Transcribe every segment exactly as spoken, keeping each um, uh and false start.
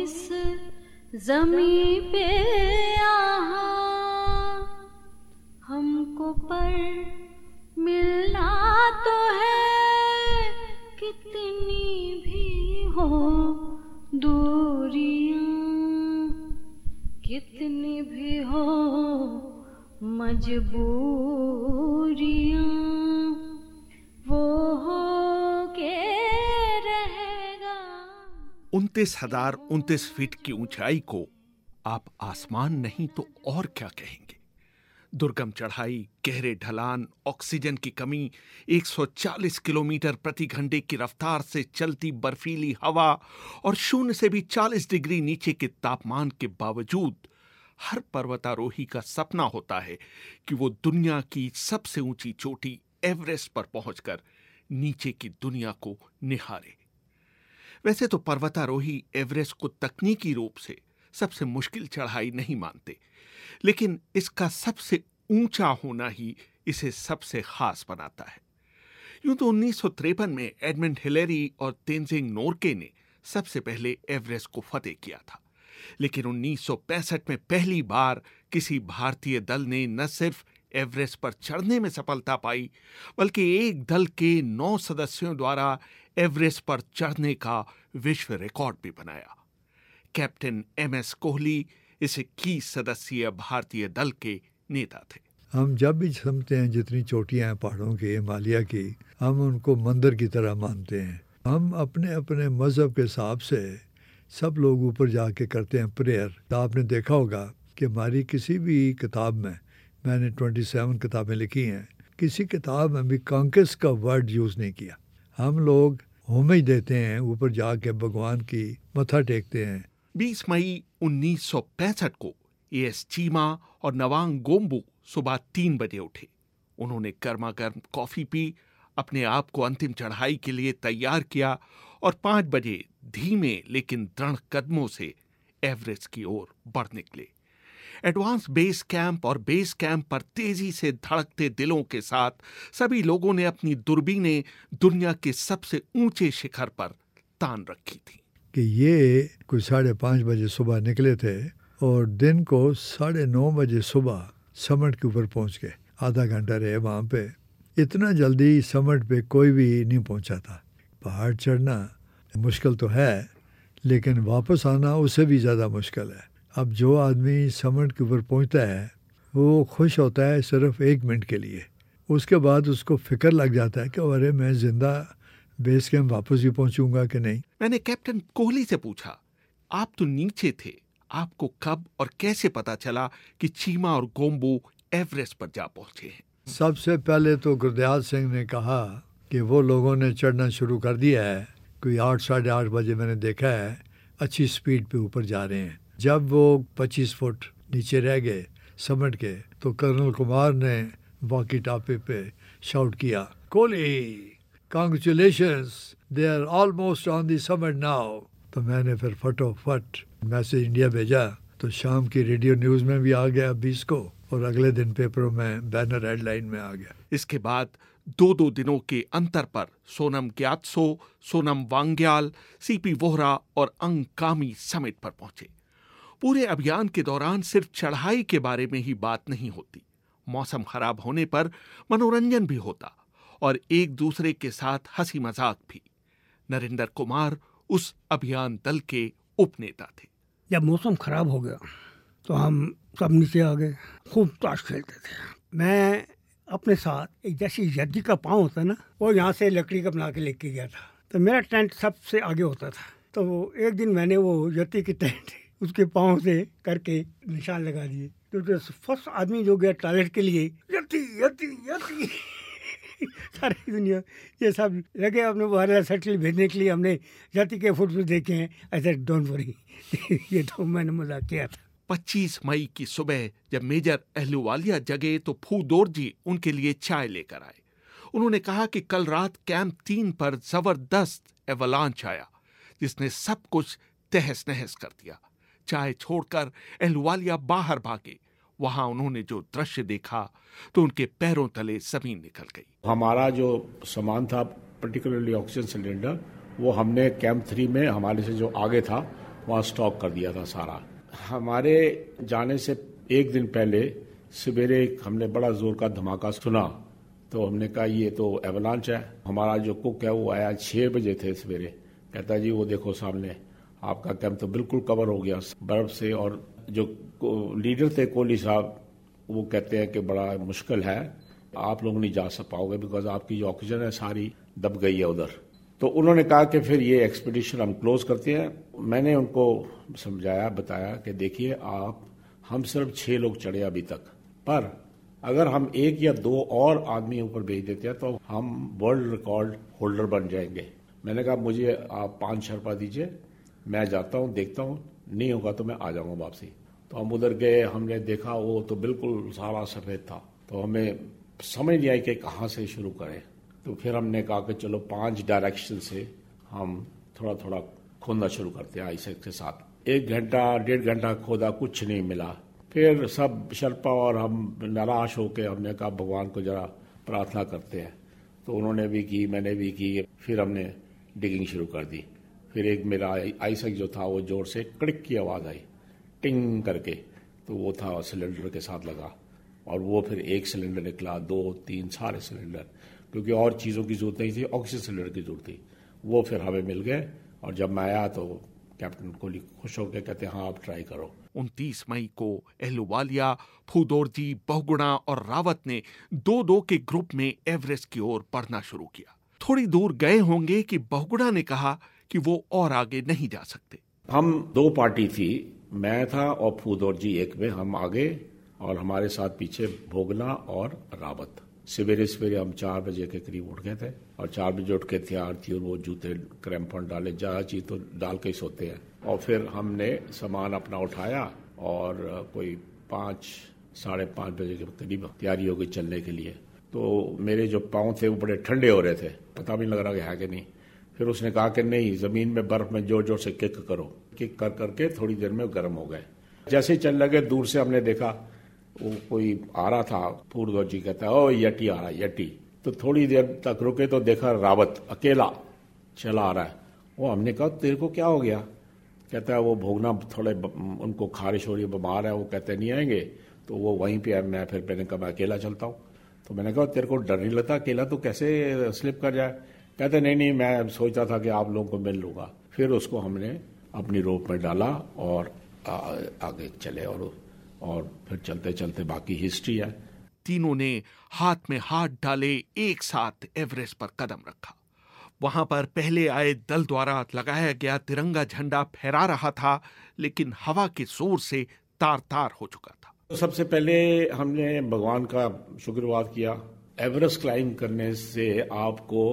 इस ज़मीं पे यहाँ हमको पर मिलना तो है, कितनी भी हो दूरियां, कितनी भी हो मजबूरियां, वो हो के रहेगा। उनतीस हजार उनतीस फीट की ऊंचाई को आप आसमान नहीं तो और क्या कहेंगे। दुर्गम चढ़ाई, गहरे ढलान, ऑक्सीजन की कमी, एक सौ चालीस किलोमीटर प्रति घंटे की रफ्तार से चलती बर्फीली हवा और शून्य से भी चालीस डिग्री नीचे के तापमान के बावजूद हर पर्वतारोही का सपना होता है कि वो दुनिया की सबसे ऊंची चोटी एवरेस्ट पर पहुंचकर नीचे की दुनिया को निहारे। वैसे तो पर्वतारोही एवरेस्ट को तकनीकी रूप से सबसे मुश्किल चढ़ाई नहीं मानते, लेकिन इसका सबसे ऊंचा होना ही इसे सबसे खास बनाता है। यूं तो उन्नीस सौ तिरपन में एडमंड हिलेरी और तेनजिंग नोर्गे ने सबसे पहले एवरेस्ट को फतेह किया था, लेकिन उन्नीस सौ पैंसठ में पहली बार किसी भारतीय दल ने न सिर्फ एवरेस्ट पर चढ़ने में सफलता पाई, बल्कि एक दल के नौ सदस्यों द्वारा एवरेस्ट पर चढ़ने का विश्व रिकॉर्ड भी बनाया। कैप्टन एम एस कोहली इस इक्कीस सदस्यीय भारतीय दल के नेता थे। हम जब भी समझते हैं जितनी चोटियां हैं पहाड़ों की, हिमालय की, हम उनको मंदिर की तरह मानते हैं। हम अपने अपने मजहब के हिसाब से सब लोग ऊपर जाके करते हैं प्रेयर। तो आपने देखा होगा कि हमारी किसी भी किताब में, मैंने सत्ताईस किताबें लिखी हैं, किसी किताब में भी कांकेस का वर्ड यूज़ नहीं किया। हम लोग होमेज देते हैं, ऊपर जाके भगवान की मत्था टेकते हैं। बीस मई उन्नीस सौ पैंसठ को ए एस चीमा और नवांग गोम्बू सुबह तीन बजे उठे। उन्होंने गर्मा गर्म कॉफी पी, अपने आप को अंतिम चढ़ाई के लिए तैयार किया और पांच बजे धीमे लेकिन दृढ़ कदमों से एवरेस्ट की ओर बढ़ निकले। एडवांस बेस कैंप और बेस कैंप पर तेजी से धड़कते दिलों के साथ सभी लोगों ने अपनी दूरबीनें दुनिया के सबसे ऊंचे शिखर पर तान रखी थी। कि ये कुछ साढ़े पाँच बजे सुबह निकले थे और दिन को साढ़े नौ बजे सुबह समट के ऊपर पहुंच गए। आधा घंटा रहे वहाँ पे। इतना जल्दी समट पे कोई भी नहीं पहुंचा था। पहाड़ चढ़ना मुश्किल तो है, लेकिन वापस आना उससे भी ज़्यादा मुश्किल है। अब जो आदमी समट के ऊपर पहुंचता है वो खुश होता है सिर्फ एक मिनट के लिए। उसके बाद उसको फिक्र लग जाता है कि अरे मैं जिंदा बेस कैंप वापस भी पहुंचूंगा कि नहीं। मैंने कैप्टन कोहली से पूछा, आप तो नीचे थे, आपको कब और कैसे पता चला कि चीमा और गोम्बू एवरेस्ट पर जा पहुंचे हैं? सबसे पहले तो गुरदयाल सिंह ने कहा कि वो लोगों ने चढ़ना शुरू कर दिया है। कोई आठ साढ़े आठ बजे मैंने देखा है अच्छी स्पीड पे ऊपर जा रहे हैं। जब वो पच्चीस फुट नीचे रह गए समट के, तो कर्नल कुमार ने वॉकी टॉकी पे शाउट किया, Kohli Congratulations, they are almost on the summit now. तो मैंने फिर फटोफट मैसेज इंडिया भेजा, तो शाम की रेडियो न्यूज़ में भी आ गया बीस को, और अगले दिन पेपरों में बैनर हेडलाइन में आ गया। इसके बाद दो दो दिनों के अंतर पर सोनम ग्यात्सो, सोनम वांग्याल, सीपी वोहरा और अंग कामी समिट पर पहुंचे। पूरे अभियान के दौरान सिर्फ चढ़ाई के बारे में ही बात नहीं होती, मौसम खराब होने पर मनोरंजन भी होता और एक दूसरे के साथ हंसी मजाक भी। नरेंद्र कुमार उस अभियान दल के उपनेता थे। जब मौसम खराब हो गया तो हम सब नीचे आ गए, खूब ताश खेलते थे। मैं अपने साथ एक जैसी यद्दी का पाँव होता है ना, वो यहाँ से लकड़ी का बना के लेके गया था। तो मेरा टेंट सबसे आगे होता था। तो वो एक दिन मैंने वो यद्दी की टेंट उसके पाँव से करके निशान लगा दिए। तो फर्स्ट आदमी जो गया टॉयलेट के लिए, यद्दी यद्दी यद्दी सारी दुनिया ये सब लगे अपने बाहर सेटल भेजने के लिए। हमने जाति के फुट देखे हैं। ऐसे डोंट वरी, ये तो मैंने मजाक किया था। पच्चीस मई की सुबह जब मेजर अहलूवालिया जगे तो फूदोर जी उनके लिए चाय लेकर आए। उन्होंने कहा कि कल रात कैंप तीन पर जबरदस्त एवलांच आया जिसने सब कुछ तहस नहस कर दिया। चाय छोड़कर अहलूवालिया बाहर भागे। वहां उन्होंने जो दृश्य देखा तो उनके पैरों तले जमीन निकल गई। हमारा जो सामान था, पर्टिकुलरली ऑक्सीजन सिलेंडर, वो हमने कैंप थ्री में हमारे से जो आगे था वहाँ स्टॉक कर दिया था सारा। हमारे जाने से एक दिन पहले सवेरे हमने बड़ा जोर का धमाका सुना, तो हमने कहा ये तो एवलांच है। हमारा जो कुक है वो आया छः बजे थे सवेरे, कहता जी वो देखो सामने आपका कैंप तो बिल्कुल कवर हो गया बर्फ से। और जो लीडर थे कोहली साहब, वो कहते हैं कि बड़ा मुश्किल है, आप लोग नहीं जा सक पाओगे बिकॉज आपकी जो ऑक्सीजन है सारी दब गई है उधर। तो उन्होंने कहा कि फिर ये एक्सपीडिशन हम क्लोज करते हैं। मैंने उनको समझाया बताया कि देखिए आप, हम सिर्फ छः लोग चढ़े अभी तक, पर अगर हम एक या दो और आदमी ऊपर भेज देते हैं तो हम वर्ल्ड रिकॉर्ड होल्डर बन जाएंगे। मैंने कहा मुझे आप पाँच शर्पा दीजिए, मैं जाता हूँ देखता हूँ, नहीं होगा तो मैं आ जाऊँगा वापसी। तो हम उधर गए, हमने देखा वो तो बिल्कुल सारा सफ़ेद था, तो हमें समझ नहीं आई कि कहाँ से शुरू करें। तो फिर हमने कहा कि चलो पांच डायरेक्शन से हम थोड़ा थोड़ा खोदना शुरू करते हैं आइसैक के साथ। एक घंटा डेढ़ घंटा खोदा, कुछ नहीं मिला। फिर सब शर्पा और हम निराश होकर हमने कहा भगवान को जरा प्रार्थना करते हैं। तो उन्होंने भी की, मैंने भी की। फिर हमने डिगिंग शुरू कर दी। फिर एक मेरा आइसैक जो था वो जोर से कड़क की आवाज़ आई, टिंग करके, तो वो था सिलेंडर के साथ लगा। और वो फिर एक सिलेंडर निकला, दो तीन सारे सिलेंडर, क्योंकि और चीज़ों की जरूरत नहीं थी, ऑक्सीजन सिलेंडर की जरूरत थी। वो फिर हमें मिल गए। और जब मैं आया तो कैप्टन कोहली खुश होकर कहते हाँ आप ट्राई करो। उनतीस मई को अहलूवालिया, फूदौरजी, बहुगुणा और रावत ने दो दो के ग्रुप में एवरेस्ट की ओर बढ़ना शुरू किया। थोड़ी दूर गए होंगे कि बहुगुणा ने कहा कि वो और आगे नहीं जा सकते। हम दो पार्टी थी, मैं था और फूदौरजी एक में, हम आगे और हमारे साथ पीछे भोगना और रावत। सवेरे सवेरे हम चार बजे के करीब उठ गए थे और चार बजे उठ के तैयार थी और वो जूते क्रैम्पन डाले, ज़्यादा चीज़ तो डाल के ही सोते हैं। और फिर हमने सामान अपना उठाया और कोई पाँच साढ़े पाँच बजे के करीब तैयारी हो गई चलने के लिए। तो मेरे जो पाँव थे वो बड़े ठंडे हो रहे थे, पता भी नहीं लग रहा कि है कि नहीं। फिर उसने कहा कि नहीं, ज़मीन में बर्फ़ में जोर जोर से किक करो। किक कर करके थोड़ी देर में गर्म हो गए। जैसे ही चल लगे दूर से हमने देखा वो कोई आ रहा था। फूदौरजी कहता है ओ यटी आ रहा है, यटी। तो थोड़ी देर तक रुके तो देखा रावत अकेला चला आ रहा है। वो हमने कहा तेरे को क्या हो गया? कहता है वो भोगना थोड़े उनको खारिश हो रही है, बीमार है, वो कहते नहीं आएंगे। तो वो वहीं पे मैं फिर मैंने कहा मैं अकेला चलता हूँ। तो मैंने कहा तेरे को डर नहीं लगता अकेला तो कैसे स्लिप कर जाए? कहते नहीं नहीं, मैं सोचता था कि आप लोगों को मिल लूँगा। फिर उसको हमने अपनी रोप में डाला और आ, आगे चले और और फिर चलते चलते बाकी हिस्ट्री है। तीनों ने हाथ में हाथ डाले एक साथ एवरेस्ट पर कदम रखा। वहां पर पहले आए दल द्वारा लगाया गया तिरंगा झंडा फहरा रहा था, लेकिन हवा के जोर से तार तार हो चुका था। तो सबसे पहले हमने भगवान का शुक्रवाद किया। एवरेस्ट क्लाइंब करने से आपको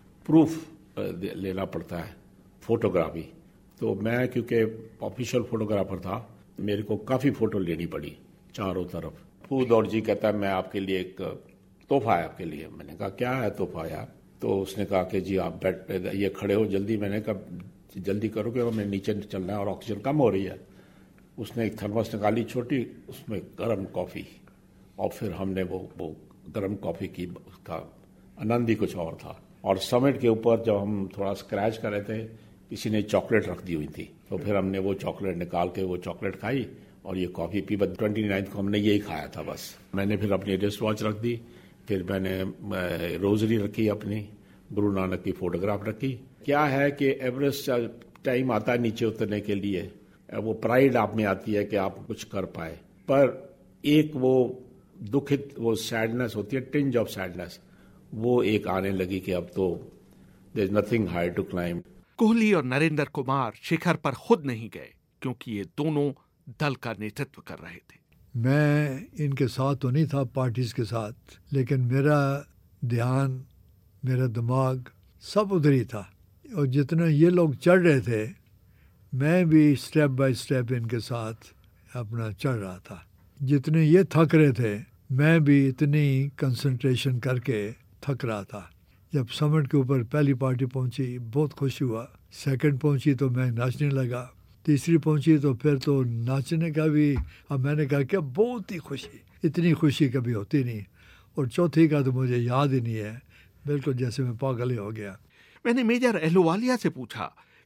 प्रूफ लेना पड़ता है, फोटोग्राफी। तो मैं क्योंकि ऑफिशियल फोटोग्राफर था, मेरे को काफ़ी फ़ोटो लेनी पड़ी चारों तरफ। फूदौरजी कहता है मैं आपके लिए एक तोहफा है आपके लिए। मैंने कहा क्या है तोहफा यार? तो उसने कहा कि जी आप बैठ ये खड़े हो जल्दी। मैंने कहा जल्दी करो कि हमें नीचे चलना है और ऑक्सीजन कम हो रही है। उसने एक थर्मस निकाली छोटी, उसमें गर्म कॉफ़ी, और फिर हमने वो वो गर्म कॉफ़ी की, उसका आनंद ही कुछ और था। और समिट के ऊपर जब हम थोड़ा स्क्रैच कर रहे थे, किसी ने चॉकलेट रख दी हुई थी, तो फिर हमने वो चॉकलेट निकाल के वो चॉकलेट खाई और ये कॉफ़ी पी। बस ट्वेंटी नाइन्थ को हमने यही खाया था बस। मैंने फिर अपनी रिस्ट वॉच रख दी, फिर मैंने रोजरी रखी, अपनी गुरु नानक की फोटोग्राफ रखी। क्या है कि एवरेस्ट टाइम आता है नीचे उतरने के लिए, वो प्राइड आप में आती है कि आप कुछ कर पाए, पर एक वो दुखित वो सैडनेस होती है, टिंज ऑफ सैडनेस, वो एक आने लगी कि अब तो there is nothing higher to climb. Kohli और नरेंद्र कुमार शिखर पर खुद नहीं गए क्योंकि ये दोनों दल का नेतृत्व कर रहे थे। मैं इनके साथ तो नहीं था, पार्टीज के साथ, लेकिन मेरा ध्यान, मेरा दिमाग सब उधर ही था। और जितना ये लोग चढ़ रहे थे, मैं भी स्टेप बाय स्टेप इनके साथ अपना चढ़ रहा था। जितने ये थक रहे थे, मैं भी इतनी कंसंट्रेशन करके थक रहा था। जब समिट के ऊपर पहली पार्टी पहुंची, बहुत खुशी हुआ। सेकंड पहुंची तो मैं नाचने लगा। तीसरी पहुंची तो फिर तो नाचने का भी, अब मैंने कहा क्या बहुत ही खुशी, इतनी खुशी कभी होती नहीं। और चौथी का तो मुझे याद ही नहीं है, बिल्कुल जैसे मैं पागल ही हो गया। मैंने मेजर अहलूवालिया से पूछा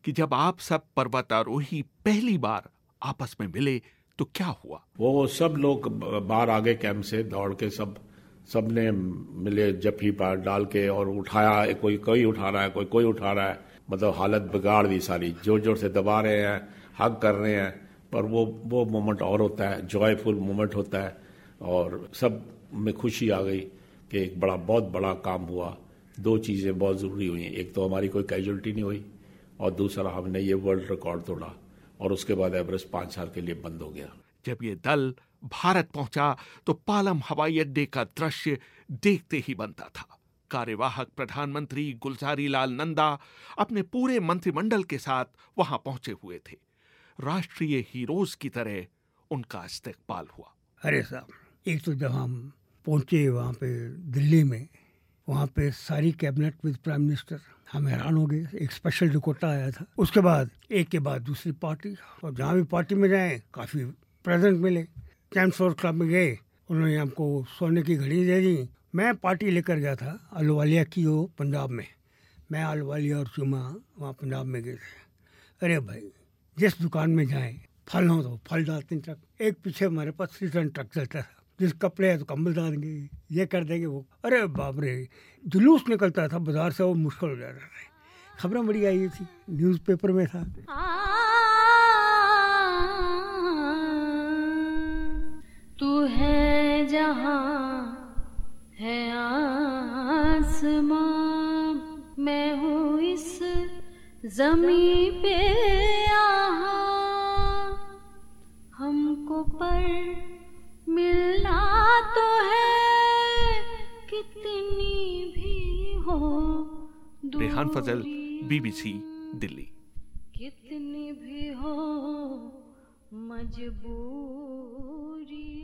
कि जब आप सब पर्वतारोही पहली बार आपस में मिले तो क्या हुआ? वो सब लोग बाहर आ गए कैंप से दौड़ के, सब सबने मिले जफ्फी पर डाल के और उठाया, कोई कोई उठा रहा है, कोई कोई उठा रहा है, मतलब हालत बिगाड़ दी सारी, जोर जोर से दबा रहे हैं, हग कर रहे हैं। पर वो वो मोमेंट और होता है, जॉयफुल मोमेंट होता है, और सब में खुशी आ गई कि एक बड़ा बहुत बड़ा काम हुआ। दो चीज़ें बहुत ज़रूरी हुई, एक तो हमारी कोई कैजुअल्टी नहीं हुई, और दूसरा हमने ये वर्ल्ड रिकॉर्ड तोड़ा, और उसके बाद एवरेस्ट पाँच साल के लिए बंद हो गया। जब ये दल भारत पहुंचा तो पालम हवाई अड्डे का दृश्य देखते ही बनता था। कार्यवाहक प्रधानमंत्री गुलजारी लाल नंदा अपने पूरे मंत्रिमंडल के साथ वहां पहुंचे हुए थे। राष्ट्रीय हीरोज की तरह उनका इस्तकबाल हुआ। अरे साहब, एक तो जब हम पहुंचे वहाँ पे दिल्ली में, वहाँ पे सारी कैबिनेट विद प्राइम मिनिस्टर, हम हैरान हो गए। एक स्पेशल रिपोर्टर आया था, उसके बाद एक के बाद दूसरी पार्टी, और जहाँ भी पार्टी में जाए काफ़ी प्रेजेंट मिले। कैंपफोर क्लब में गए, उन्होंने हमको सोने की घड़ी दे दी। मैं पार्टी लेकर गया था अहलुवालिया की, वो पंजाब में। मैं अहलुवालिया और चुमा वहाँ पंजाब में गए थे। अरे भाई, जिस दुकान में जाएं फल हो तो फल डालते ट्रक, एक पीछे हमारे पास रिटर्न ट्रक चलता था। जिस कपड़े है तो कंबल डाल देंगे, ये कर देंगे वो। अरे बाप रे, जुलूस निकलता था बाजार से, वो मुश्किल हो जाता था। खबरें बड़ी आई थी, न्यूज़पेपर में था। तू है जहाँ है आसमां, मैं हूँ इस ज़मीं पे यहाँ, हमको पर मिलना तो है कितनी भी हो दूरी, रेहान फजल, बीबीसी दिल्ली। कितनी भी हो मजबूरी।